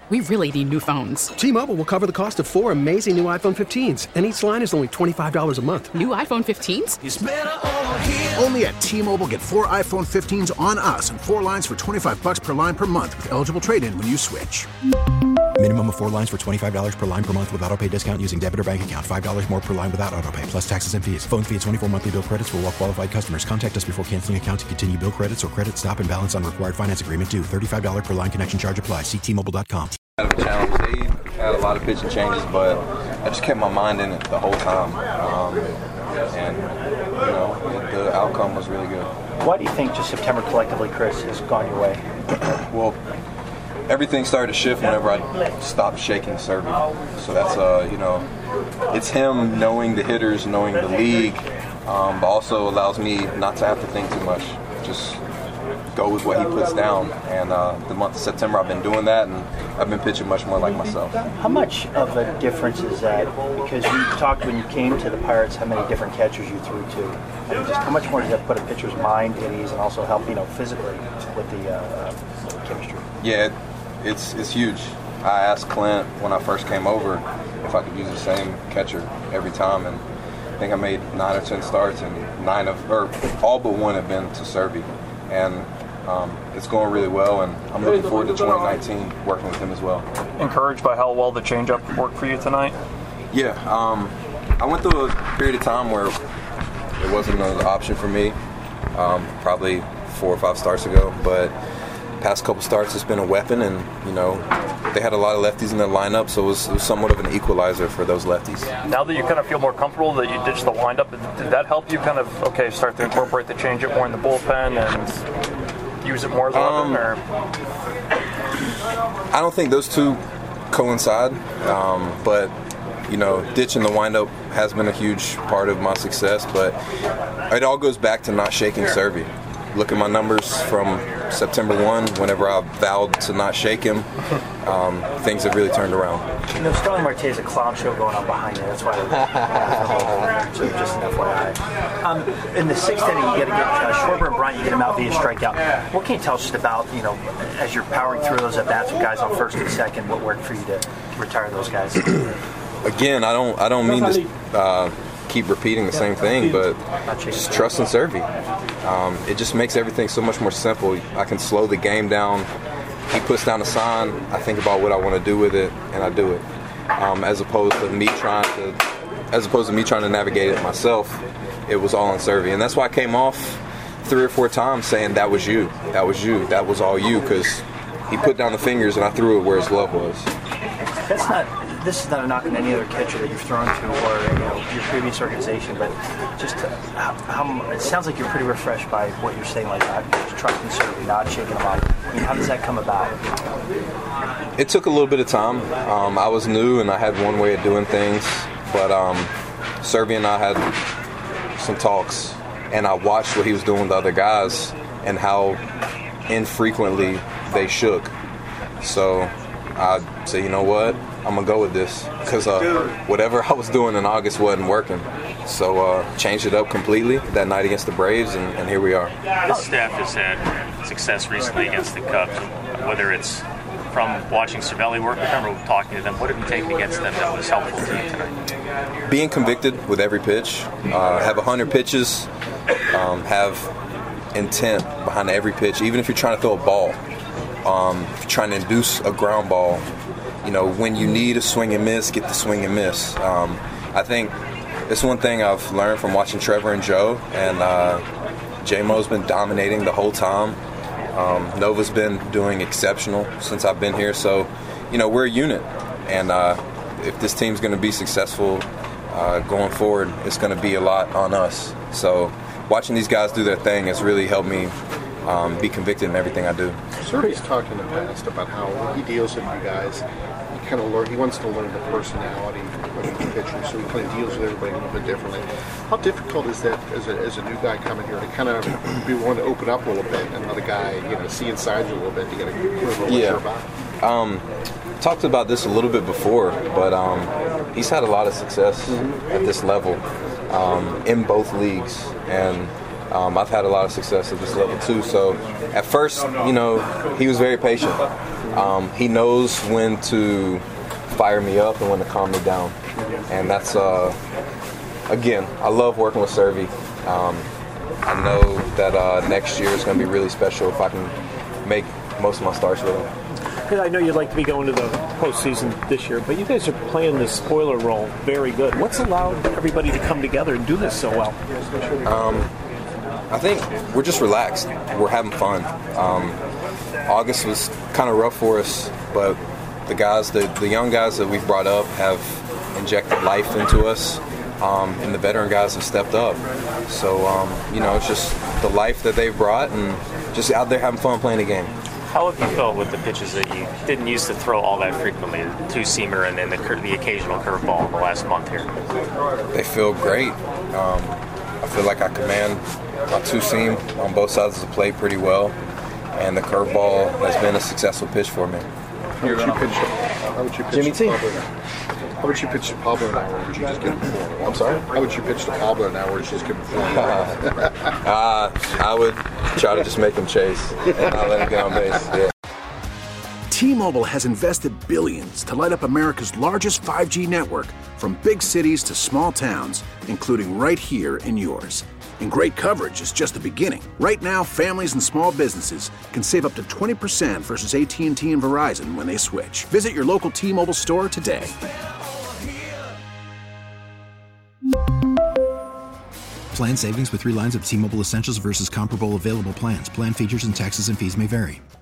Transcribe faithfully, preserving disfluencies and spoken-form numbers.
We really need new phones. T-Mobile will cover the cost of four amazing new iPhone fifteens, and each line is only twenty-five dollars a month. New iPhone fifteens? It's better over here. Only at T-Mobile, get four iPhone fifteens on us and four lines for twenty-five dollars per line per month with eligible trade-in when you switch. Minimum of four lines for twenty-five dollars per line per month with autopay discount using debit or bank account. five dollars more per line without autopay, plus taxes and fees. Phone fee at twenty-four monthly bill credits for well-qualified customers. Contact us before canceling account to continue bill credits or credit stop and balance on required finance agreement due. thirty-five dollars per line connection charge applies. See T Mobile dot com. Kind of a challenge. They had a lot of pitching changes, but I just kept my mind in it the whole time. Um, and, you know, the, the outcome was really good. Why do you think just September collectively, Chris, has gone your way? Well, everything started to shift whenever I stopped shaking Serby. So that's, uh, you know, it's him knowing the hitters, knowing the league, um, but also allows me not to have to think too much. Just go with what he puts down. And uh, the month of September, I've been doing that, and I've been pitching much more like myself. How much of a difference is that? Because you talked when you came to the Pirates how many different catchers you threw to. I mean, just how much more does that put a pitcher's mind at ease and also help, you know, physically with the uh, uh, chemistry? Yeah. It, It's it's huge. I asked Clint when I first came over if I could use the same catcher every time, and I think I made nine or ten starts, and nine of or all but one have been to Serby, and um, it's going really well. And I'm looking forward to twenty nineteen working with him as well. Encouraged by how well the changeup worked for you tonight? Yeah, um, I went through a period of time where it wasn't an option for me, um, probably four or five starts ago, but past couple starts it's been a weapon, and you know they had a lot of lefties in their lineup, so it was, it was somewhat of an equalizer for those lefties. Now that you kind of feel more comfortable that you ditched the windup, did that help you kind of okay start to incorporate the changeup more in the bullpen and use it more as a um, weapon? Or? I don't think those two coincide, um, but you know ditching the windup has been a huge part of my success, but it all goes back to not shaking Serby. Look at my numbers from September first, whenever I vowed to not shake him, um, things have really turned around. You know, Starling Marte is a clown show going on behind you. That's why I so just an F Y I. Um, in the sixth inning, you got to get uh, Schwarber and Bryant, you get them out via strikeout. What can you tell us just about, you know, as you're powering through those at-bats with guys on first and second, what worked for you to retire those guys? Again, I don't, I don't mean to uh, keep repeating the same thing, but just trust in Serby. Um, it just makes everything so much more simple. I can slow the game down. He puts down a sign. I think about what I want to do with it, and I do it. Um, as opposed to me trying to, as opposed to me trying to navigate it myself, it was all on Serby, and that's why I came off three or four times saying that was you, that was you, that was all you, because he put down the fingers and I threw it where his glove was. That's not. This is not a knock on any other catcher that you've thrown to or you know, your previous organization, but just uh, how, how, it sounds like you're pretty refreshed by what you're saying, like not trusting Serby, not shaking him up. I mean, how does that come about? It took a little bit of time. Um, I was new and I had one way of doing things, but um, Serby and I had some talks, and I watched what he was doing with the other guys and how infrequently they shook. So I said, you know what? I'm going to go with this because uh, whatever I was doing in August wasn't working. So uh, changed it up completely that night against the Braves, and, and here we are. This staff has had success recently against the Cubs, whether it's from watching Cervelli work. I remember talking to them. What have you taken against them that was helpful to you tonight? Being convicted with every pitch, uh, have one hundred pitches, um, have intent behind every pitch, even if you're trying to throw a ball, um, if you're trying to induce a ground ball. You know, when you need a swing and miss, get the swing and miss. Um, I think it's one thing I've learned from watching Trevor and Joe, and uh, J-Mo's been dominating the whole time. Um, Nova's been doing exceptional since I've been here. So, you know, we're a unit, and uh, if this team's going to be successful uh, going forward, it's going to be a lot on us. So watching these guys do their thing has really helped me um, be convicted in everything I do. Serby's talked in the past about how he deals with you guys. He kind of learn. He wants to learn the personality of each pitcher, so he kind of deals with everybody a little bit differently. How difficult is that as a, as a new guy coming here to kind of be willing to open up a little bit and let a guy, you know, see inside you a little bit to get a clue of what yeah. you're about? Um, talked about this a little bit before, but um, he's had a lot of success mm-hmm. at this level um, in both leagues, and um, I've had a lot of success at this level too. So at first, you know, he was very patient. Um, he knows when to fire me up and when to calm me down. And that's, uh, again, I love working with Servy. Um, I know that uh, next year is going to be really special if I can make most of my starts with him. I know you'd like to be going to the postseason this year, but you guys are playing the spoiler role very good. What's allowed everybody to come together and do this so well? Um, I think we're just relaxed. We're having fun. Um, August was kind of rough for us, but the guys, the, the young guys that we've brought up have injected life into us, um, and the veteran guys have stepped up. So, um, you know, it's just the life that they've brought and just out there having fun playing the game. How have you felt with the pitches that you didn't used to throw all that frequently, the two-seamer and then the, the occasional curveball in the last month here? They feel great. Um, I feel like I command my two-seam on both sides of the plate pretty well, and the curveball has been a successful pitch for me. How would you pitch? How would you pitch Jimmy T. How would you pitch to Pablo now, or would you just give him four? I'm sorry? How would you pitch to Pablo now, or would you just give him four? uh, I would try to just make him chase and not let him get on base. Yeah. T-Mobile has invested billions to light up America's largest five G network, from big cities to small towns, including right here in yours. And great coverage is just the beginning. Right now, families and small businesses can save up to twenty percent versus A T and T and Verizon when they switch. Visit your local T-Mobile store today. Plan savings with three lines of T-Mobile Essentials versus comparable available plans. Plan features and taxes and fees may vary.